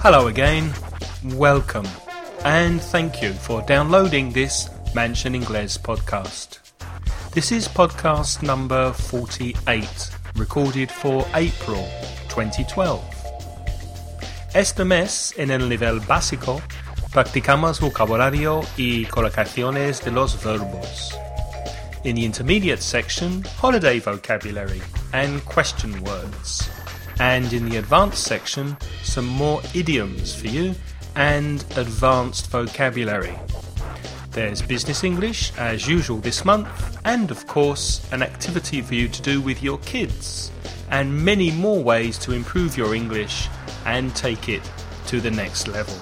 Hello again, welcome, and thank you for downloading this Mansion Inglés podcast. This is podcast number 48, recorded for April 2012. Este mes, en el nivel básico, practicamos vocabulario y colocaciones de los verbos. In the intermediate section, holiday vocabulary and question words. And in the advanced section, some more idioms for you and advanced vocabulary. There's business English, as usual this month, and of course, an activity for you to do with your kids, and many more ways to improve your English and take it to the next level.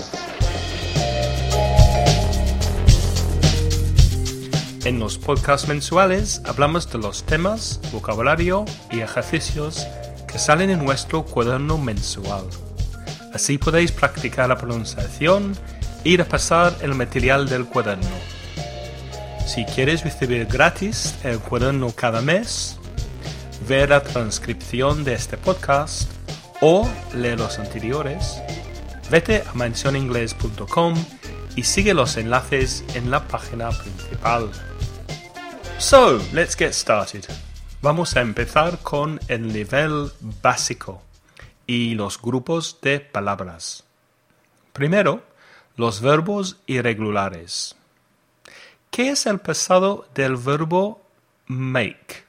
En los podcasts mensuales hablamos de los temas, vocabulario y ejercicios que salen en nuestro cuaderno mensual. Así podéis practicar la pronunciación y repasar el material del cuaderno. Si quieres recibir gratis el cuaderno cada mes, ver la transcripción de este podcast o leer los anteriores, vete a mansioningles.com y sigue los enlaces en la página principal. So, let's get started. Vamos a empezar con el nivel básico y los grupos de palabras. Primero, los verbos irregulares. ¿Qué es el pasado del verbo make?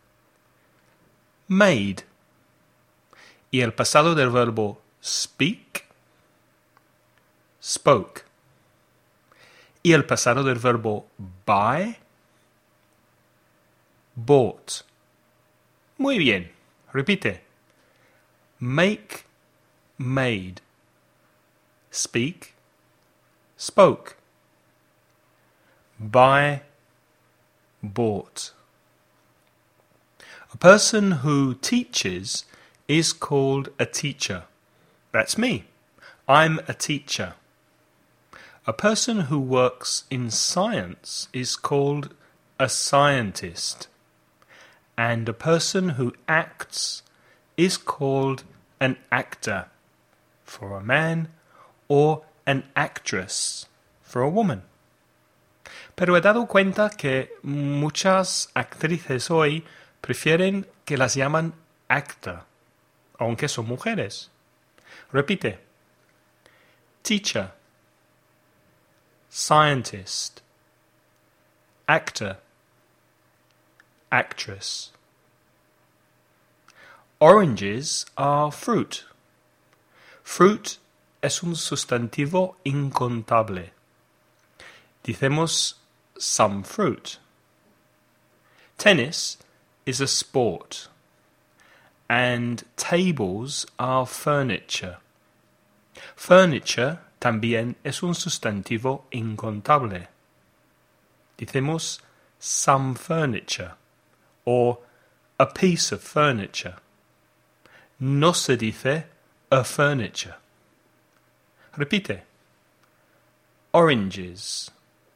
Made. ¿Y el pasado del verbo speak? Spoke. ¿Y el pasado del verbo buy? Bought. Muy bien. Repite. Make, made. Speak, spoke. Buy, bought. A person who teaches is called a teacher. That's me. I'm a teacher. A person who works in science is called a scientist. And a person who acts is called an actor for a man or an actress for a woman. Pero he dado cuenta que muchas actrices hoy prefieren que las llaman actor, aunque son mujeres. Repite. Teacher, scientist, actor, actress. Oranges are fruit. Fruit es un sustantivo incontable. Dicemos some fruit. Tennis is a sport. And tables are furniture. Furniture también es un sustantivo incontable. Dicemos some furniture or a piece of furniture. No se dice a furniture. Repite. Oranges.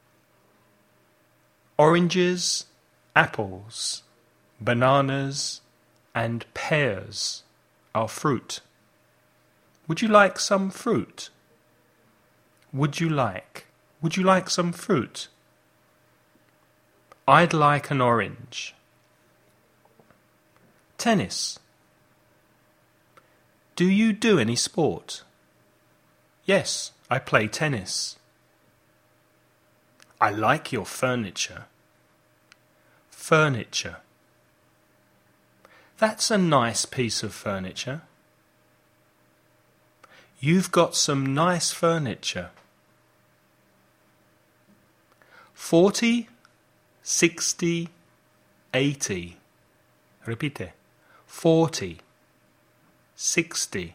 Oranges, apples, bananas, and pears are fruit. Would you like some fruit? Would you like some fruit? I'd like an orange. Tennis. Do you do any sport? Yes, I play tennis. I like your furniture. Furniture. That's a nice piece of furniture. You've got some nice furniture. 40, 60, 80. Repite. 40, 60,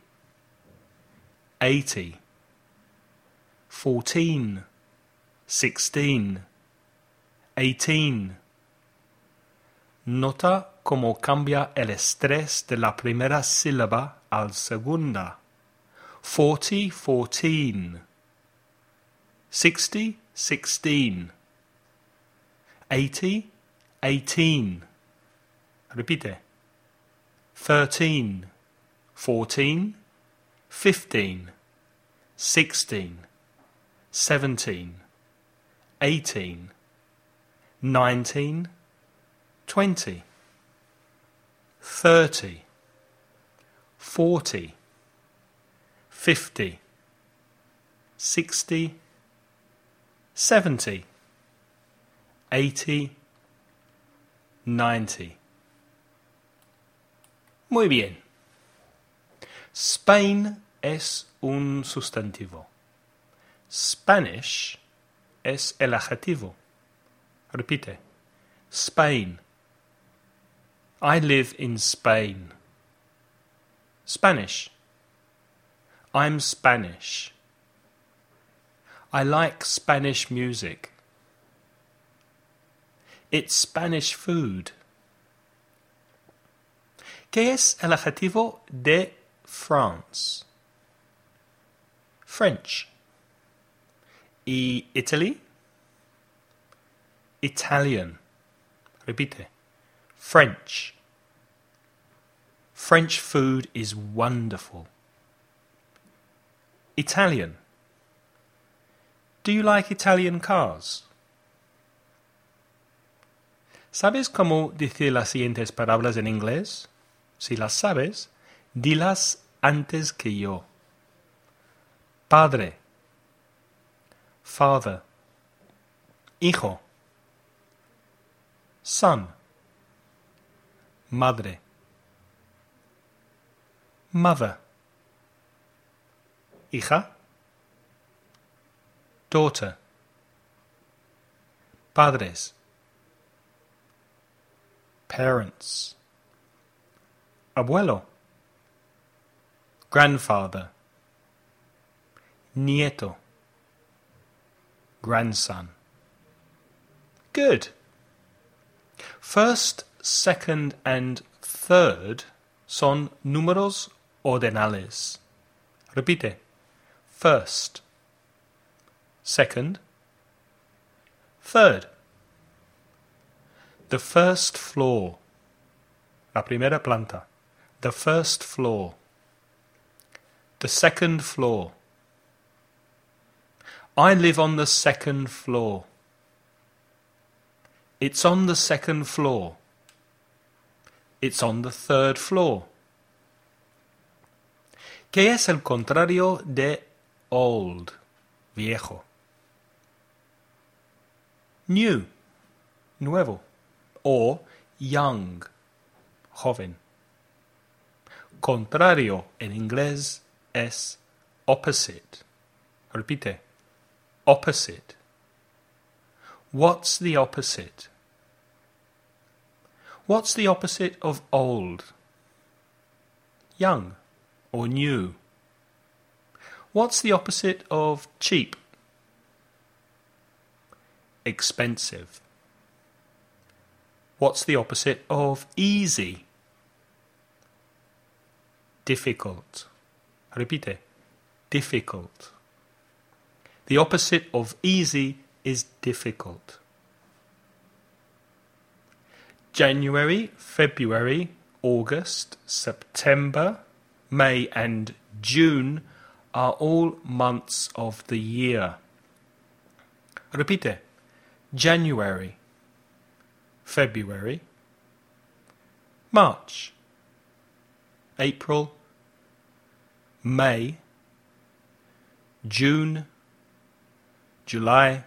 80. 14, 16, 18. Nota cómo cambia el estrés de la primera sílaba al segunda. 40, 14. 60, 16. 80, 18. Repite. 13, 14, 15. 16, 17, 18, 19, 20, 30, 40, 50, 60, 70, 80, 90. Muy bien. Spain es un sustantivo. Spanish es el adjetivo. Repite. Spain. I live in Spain. Spanish. I'm Spanish. I like Spanish music. It's Spanish food. ¿Qué es el adjetivo de France? French. ¿Y Italy? Italian. Repite. French. French food is wonderful. Italian. Do you like Italian cars? ¿Sabes cómo decir las siguientes palabras en inglés? Si las sabes, dilas antes que yo. Padre. Father. Hijo. Son. Madre. Mother. Hija. Daughter. Padres. Parents. Abuelo. Grandfather. Nieto. Grandson. Good. First, second, and third son números ordinales. Repite. First. Second. Third. The first floor. La primera planta. The first floor. The second floor. I live on the second floor. It's on the second floor. It's on the third floor. ¿Qué es el contrario de old? Viejo. New. Nuevo. O young. Joven. Contrario en inglés es opposite. Repite. Opposite. What's the opposite? What's the opposite of old? Young or new. What's the opposite of cheap? Expensive. What's the opposite of easy? Difficult. Repite. Difficult. The opposite of easy is difficult. January, February, August, September, May and June are all months of the year. Repite. January, February, March, April, May, June, July,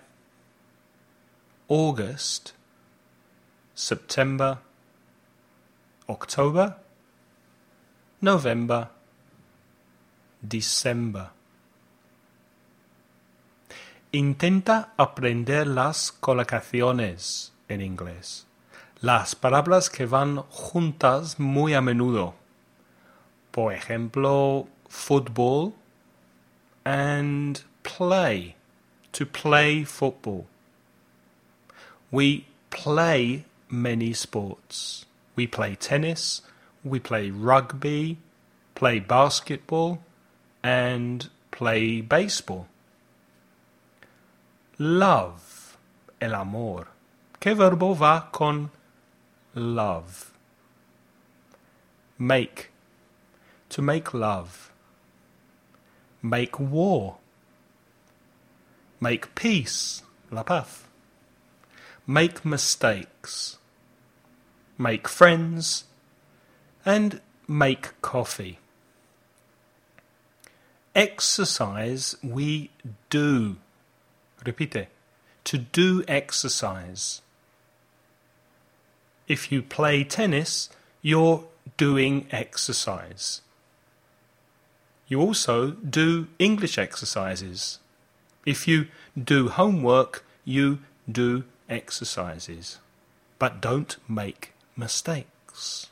August, September, October, November, December. Intenta aprender las colocaciones en inglés. Las palabras que van juntas muy a menudo. Por ejemplo, football and play. To play football. We play many sports. We play tennis, we play rugby, play basketball, and play baseball. Love, el amor. ¿Qué verbo va con love? Make, to make love. make war, make peace, la paz, make mistakes, make friends, and make coffee. Exercise we do. Repite. To do exercise. If you play tennis, you're doing exercise. You also do English exercises. If you do homework, you do exercises. But don't make mistakes.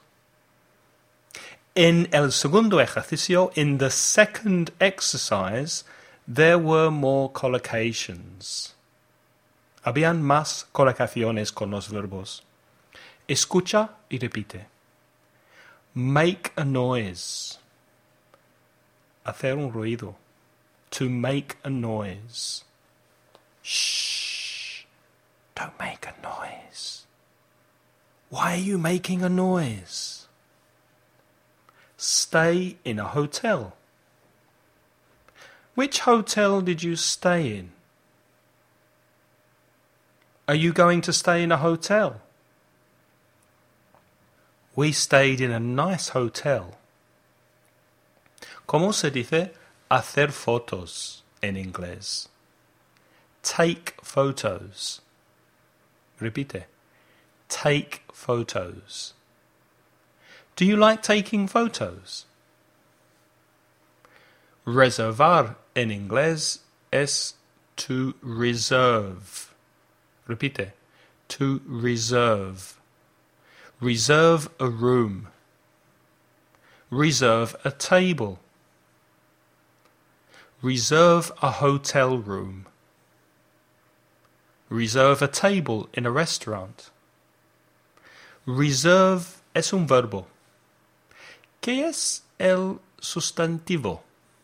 En el segundo ejercicio, in the second exercise, there were more collocations. Habían más colocaciones con los verbos. Escucha y repite. Make a noise. Hacer un ruido. To make a noise. Shh. Don't make a noise. Why are you making a noise? Stay in a hotel. Which hotel did you stay in? Are you going to stay in a hotel? We stayed in a nice hotel. ¿Cómo se dice hacer fotos en inglés? Take photos. Repite. Take photos. Do you like taking photos? Reservar en inglés es to reserve. Repite. To reserve. Reserve a room. Reserve a table. Reserve a hotel room. Reserve a table in a restaurant. Reserve es un verbo. ¿Qué es el sustantivo?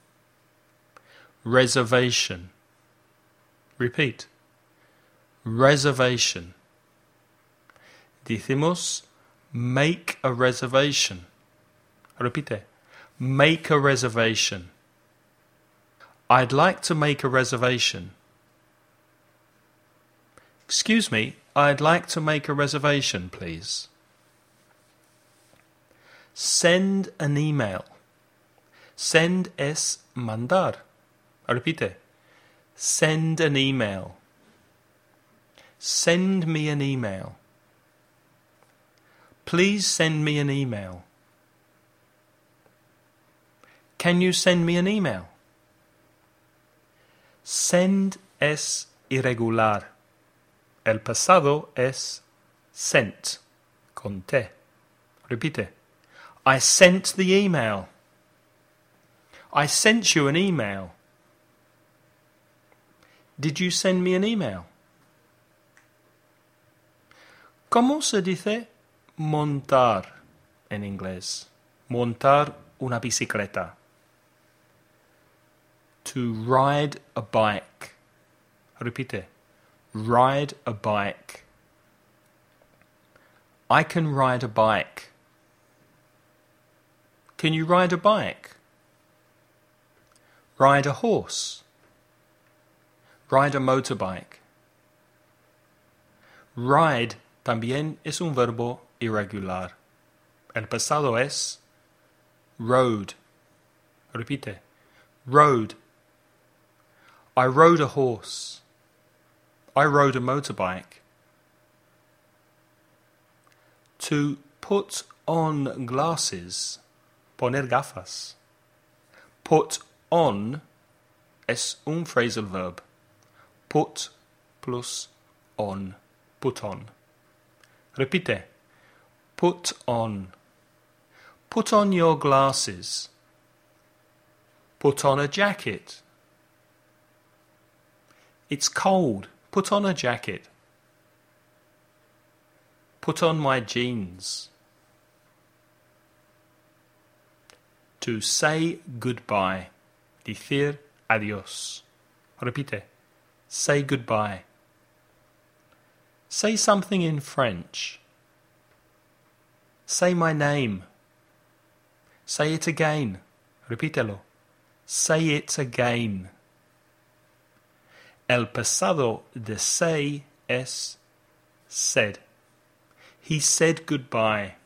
Reservation. Repeat. Reservation. Decimos make a reservation. Repite. Make a reservation. I'd like to make a reservation. Excuse me, I'd like to make a reservation, please. Send an email. Send es mandar. Repite. Send an email. Send me an email. Please send me an email. Can you send me an email? Send es irregular. El pasado es sent, con T. Repite. I sent the email. I sent you an email. Did you send me an email? ¿Cómo se dice montar en inglés? Montar una bicicleta. To ride a bike. Repite. Ride a bike. I can ride a bike. Can you ride a bike? Ride a horse. Ride a motorbike. Ride también es un verbo irregular. El pasado es rode. Repite. Rode. I rode a horse. I rode a motorbike. To put on glasses. Poner gafas. Put on es un phrasal verb. Put plus on. Put on. Repite. Put on. Put on your glasses. Put on a jacket. It's cold. Put on a jacket. Put on my jeans. To say goodbye. Decir adiós. Repite. Say goodbye. Say something in French. Say my name. Say it again. Repítelo. Say it again. El pasado de say es said. He said goodbye.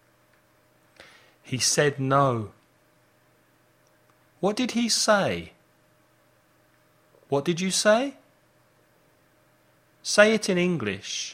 He said no. What did he say? What did you say? Say it in English.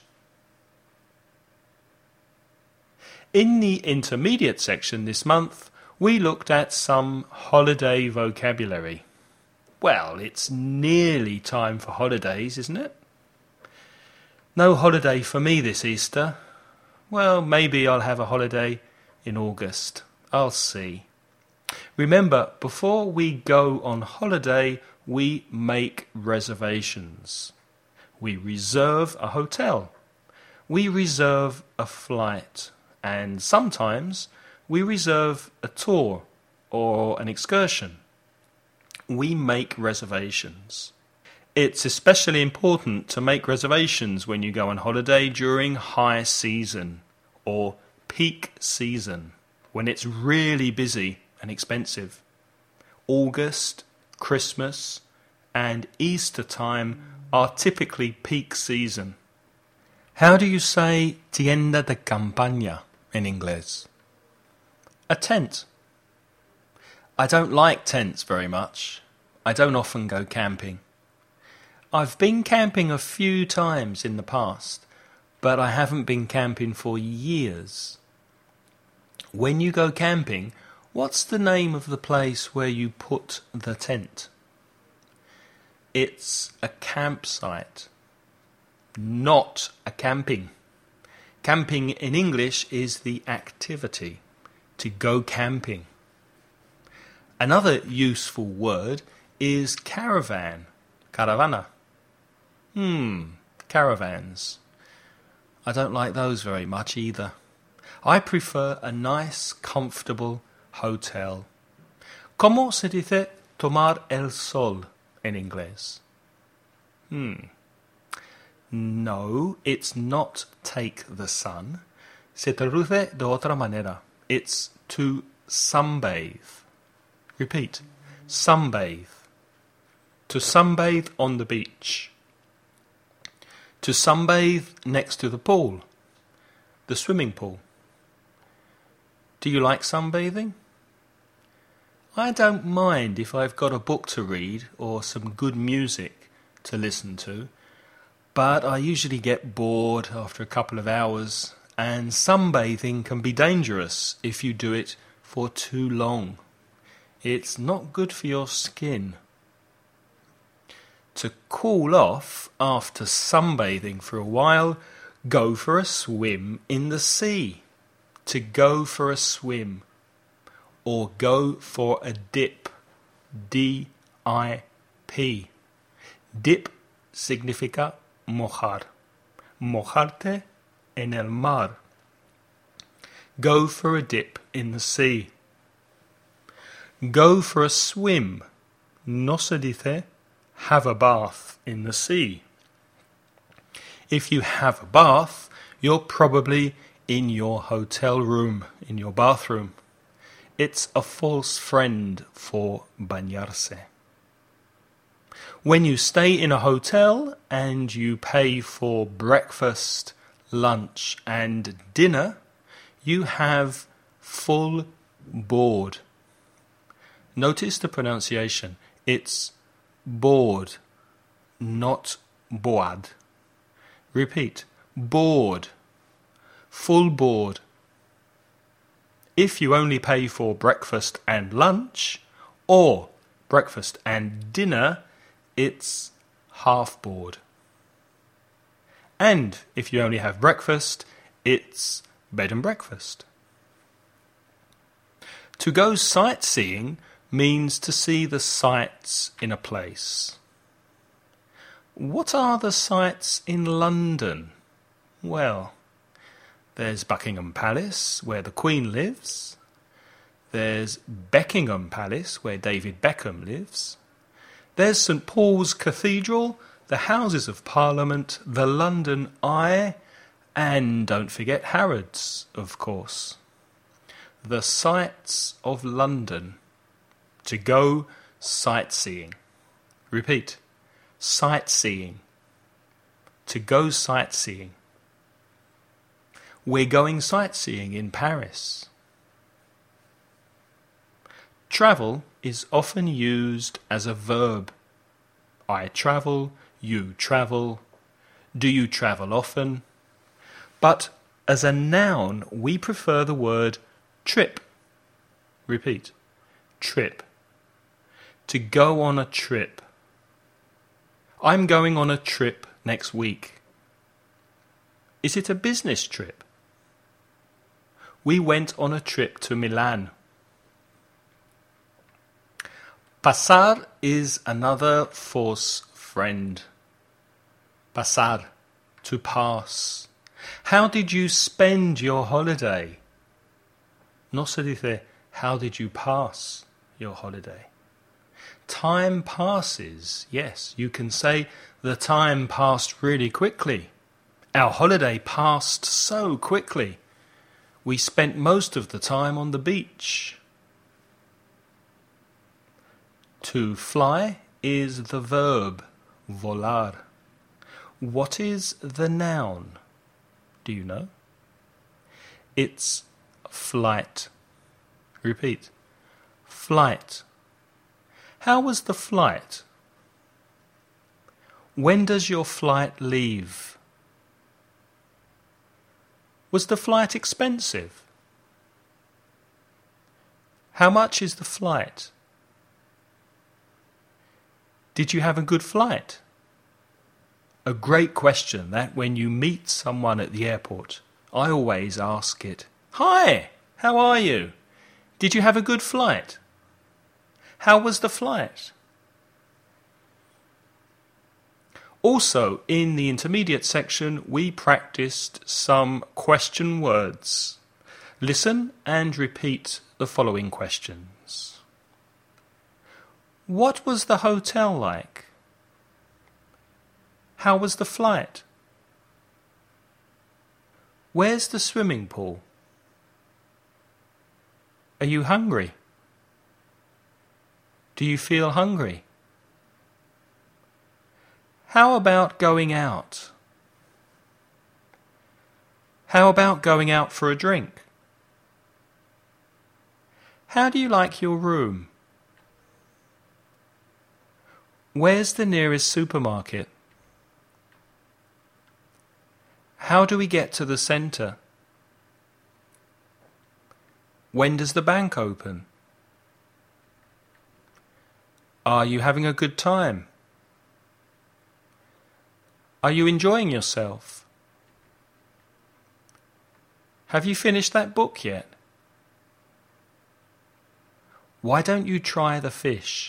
In the intermediate section this month, we looked at some holiday vocabulary. Well, it's nearly time for holidays, isn't it? No holiday for me this Easter. Well, maybe I'll have a holiday in August. I'll see. Remember, before we go on holiday, we make reservations. We reserve a hotel. We reserve a flight. And sometimes we reserve a tour or an excursion. We make reservations. It's especially important to make reservations when you go on holiday during high season or peak season, when it's really busy and expensive. August, Christmas, and Easter time are typically peak season. How do you say tienda de campaña in English? A tent. I don't like tents very much. I don't often go camping. I've been camping a few times in the past, but I haven't been camping for years. When you go camping, what's the name of the place where you put the tent? It's a campsite, not a camping. Camping in English is the activity, to go camping. Another useful word is caravan, caravana. Caravans. I don't like those very much either. I prefer a nice, comfortable hotel. ¿Cómo se dice tomar el sol en inglés? No, it's not take the sun. Se traduce de otra manera. It's to sunbathe. Repeat. Sunbathe. To sunbathe on the beach. To sunbathe next to the pool. The swimming pool. Do you like sunbathing? I don't mind if I've got a book to read or some good music to listen to, but I usually get bored after a couple of hours, and sunbathing can be dangerous if you do it for too long. It's not good for your skin. To cool off after sunbathing for a while, go for a swim in the sea. To go for a swim. Or go for a dip. D-I-P. Dip significa mojar. Mojarte en el mar. Go for a dip in the sea. Go for a swim. No se dice have a bath in the sea. If you have a bath, you're probably in your hotel room, in your bathroom. It's a false friend for bañarse. When you stay in a hotel and you pay for breakfast, lunch and dinner, you have full board. Notice the pronunciation. It's board, not boad. Repeat. Board. Full board. If you only pay for breakfast and lunch, or breakfast and dinner, it's half board. And if you only have breakfast, it's bed and breakfast. To go sightseeing means to see the sights in a place. What are the sights in London? Well, there's Buckingham Palace, where the Queen lives. There's Beckingham Palace, where David Beckham lives. There's St Paul's Cathedral, the Houses of Parliament, the London Eye, and don't forget Harrods, of course. The sights of London. To go sightseeing. Repeat. Sightseeing. To go sightseeing. We're going sightseeing in Paris. Travel is often used as a verb. I travel, you travel, do you travel often? But as a noun, we prefer the word trip. Repeat. Trip. To go on a trip. I'm going on a trip next week. Is it a business trip? We went on a trip to Milan. Pasar is another false friend. Pasar, to pass. How did you spend your holiday? No se dice, how did you pass your holiday? Time passes. Yes, you can say the time passed really quickly. Our holiday passed so quickly. We spent most of the time on the beach. To fly is the verb, volar. What is the noun? Do you know? It's flight. Repeat. Flight. How was the flight? When does your flight leave? Was the flight expensive? How much is the flight? Did you have a good flight? A great question that when you meet someone at the airport, I always ask it. Hi, how are you? Did you have a good flight? How was the flight? Also, in the intermediate section, we practiced some question words. Listen and repeat the following questions. What was the hotel like? How was the flight? Where's the swimming pool? Are you hungry? Do you feel hungry? How about going out? How about going out for a drink? How do you like your room? Where's the nearest supermarket? How do we get to the centre? When does the bank open? Are you having a good time? Are you enjoying yourself? Have you finished that book yet? Why don't you try the fish?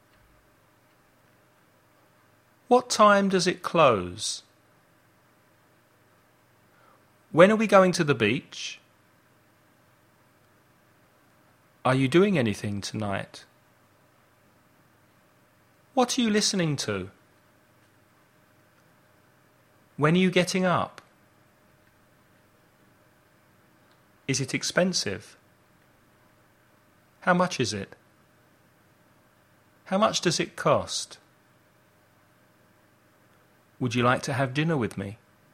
What time does it close? When are we going to the beach? Are you doing anything tonight? What are you listening to? When are you getting up? Is it expensive? How much is it? How much does it cost? Would you like to have dinner with me?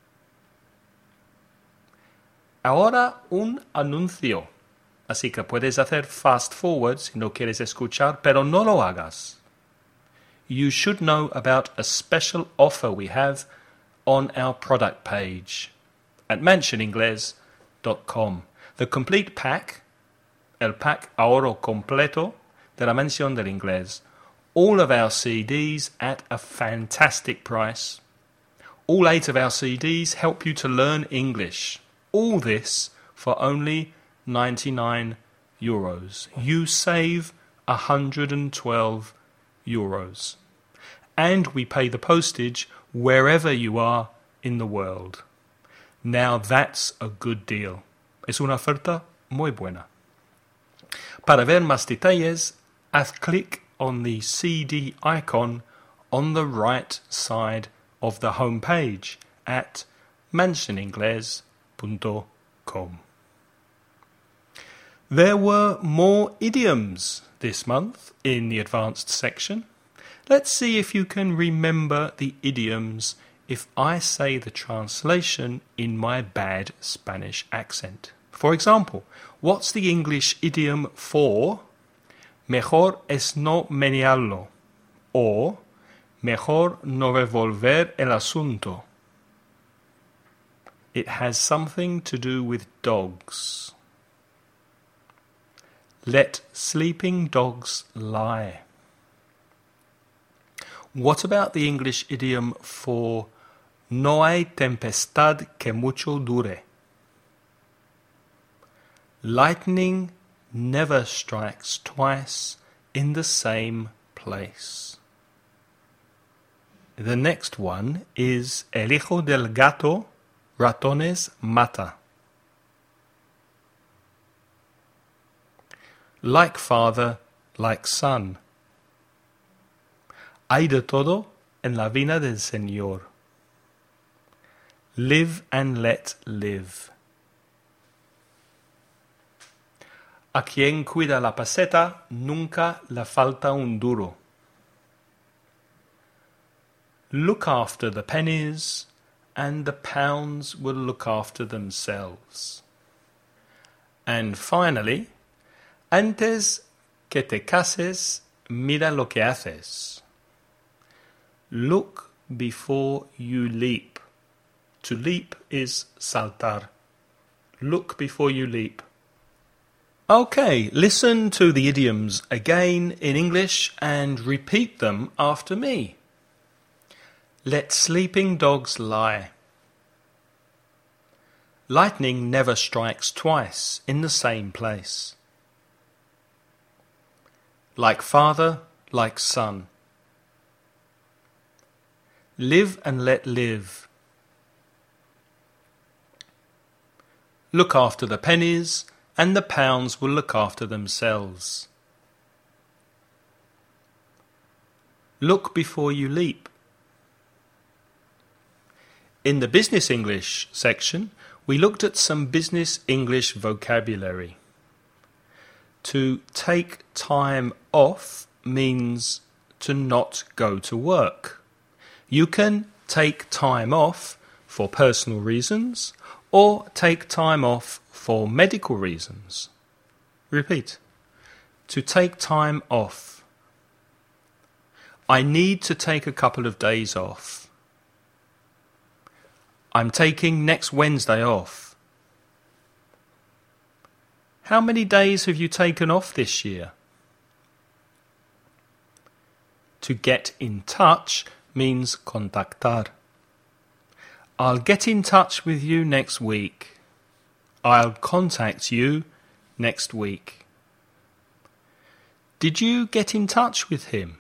Ahora un anuncio. Así que puedes hacer fast forward si no quieres escuchar, pero no lo hagas. You should know about a special offer we have on our product page at mansioningles.com. The complete pack, el pack ahorro completo de la Mansión del Inglés. All of our CDs at a fantastic price. All 8 of our CDs help you to learn English. All this for only €99. You save €112. And we pay the postage wherever you are in the world. Now that's a good deal. Es una oferta muy buena. Para ver más detalles, haz clic on the CD icon on the right side of the home page at mansioningles.com. There were more idioms this month in the advanced section. Let's see if you can remember the idioms if I say the translation in my bad Spanish accent. For example, what's the English idiom for mejor es no menearlo or mejor no revolver el asunto? It has something to do with dogs. Let sleeping dogs lie. What about the English idiom for no hay tempestad que mucho dure? Lightning never strikes twice in the same place. The next one is el hijo del gato ratones mata. Like father, like son. Hay de todo en la vida del Señor. Live and let live. A quien cuida la peseta nunca le falta un duro. Look after the pennies, and the pounds will look after themselves. And finally, antes que te cases, mira lo que haces. Look before you leap. To leap is saltar. Look before you leap. Okay, listen to the idioms again in English and repeat them after me. Let sleeping dogs lie. Lightning never strikes twice in the same place. Like father, like son. Live and let live. Look after the pennies, and the pounds will look after themselves. Look before you leap. In the Business English section, we looked at some business English vocabulary. To take time off means to not go to work. You can take time off for personal reasons or take time off for medical reasons. Repeat. To take time off. I need to take a couple of days off. I'm taking next Wednesday off. How many days have you taken off this year? To get in touch means contactar. I'll get in touch with you next week. I'll contact you next week. Did you get in touch with him?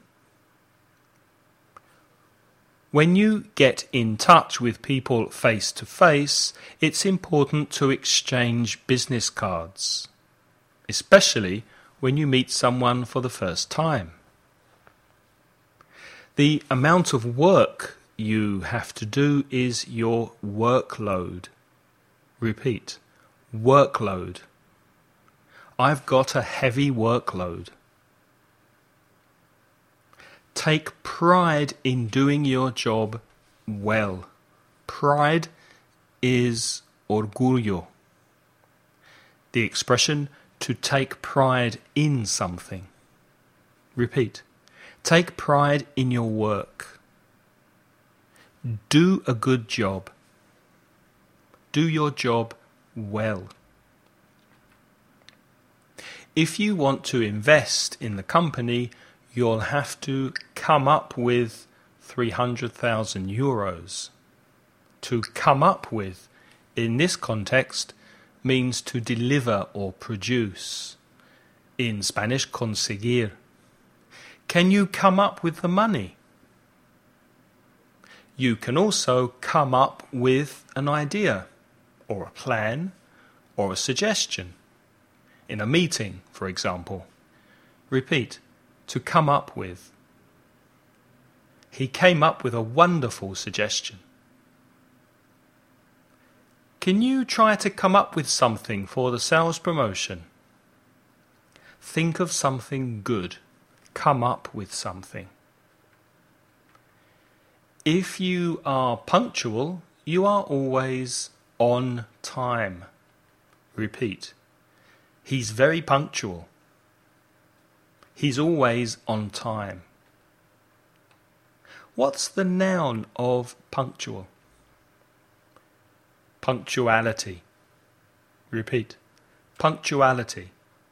When you get in touch with people face to face, it's important to exchange business cards, especially when you meet someone for the first time. The amount of work you have to do is your workload. Repeat. Workload. I've got a heavy workload. Take pride in doing your job well. Pride is orgullo. The expression to take pride in something. Repeat. Take pride in your work. Do a good job. Do your job well. If you want to invest in the company, you'll have to come up with 300,000 euros. To come up with, in this context, means to deliver or produce. In Spanish, conseguir. Can you come up with the money? You can also come up with an idea, or a plan, or a suggestion. In a meeting, for example. Repeat. To come up with. He came up with a wonderful suggestion. Can you try to come up with something for the sales promotion? Think of something good. Come up with something. If you are punctual, you are always on time. Repeat. He's very punctual. He's always on time. What's the noun of punctual? Punctuality. Repeat. Punctuality.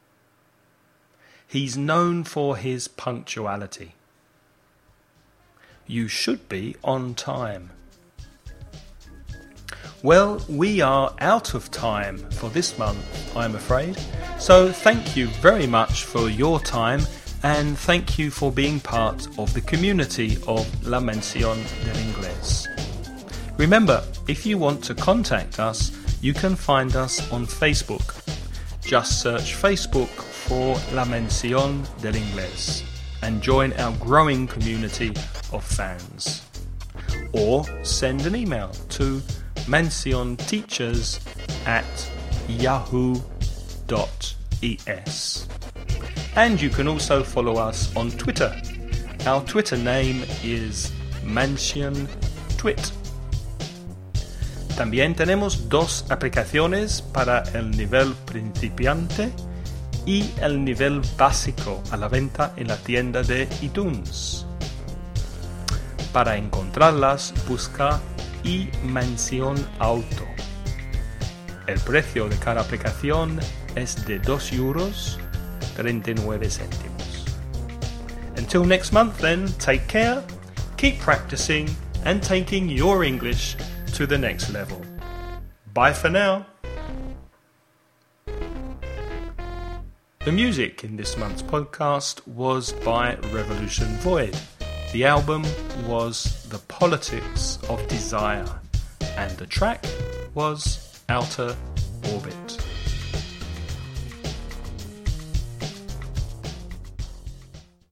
He's known for his punctuality. You should be on time. Well, we are out of time for this month, I'm afraid. So thank you very much for your time, and thank you for being part of the community of La Mención del Inglés. Remember, if you want to contact us, you can find us on Facebook. Just search Facebook for La Mención del Inglés and join our growing community of fans. Or send an email to mencionteachers@yahoo.es. And you can also follow us on Twitter. Our Twitter name is menciontwit. También tenemos dos aplicaciones para el nivel principiante y el nivel básico a la venta en la tienda de iTunes. Para encontrarlas, busca iMension Auto. El precio de cada aplicación es de €2.39. Until next month then, take care, keep practicing and taking your English to the next level. Bye for now. The music in this month's podcast was by Revolution Void. The album was The Politics of Desire, and the track was Outer Orbit.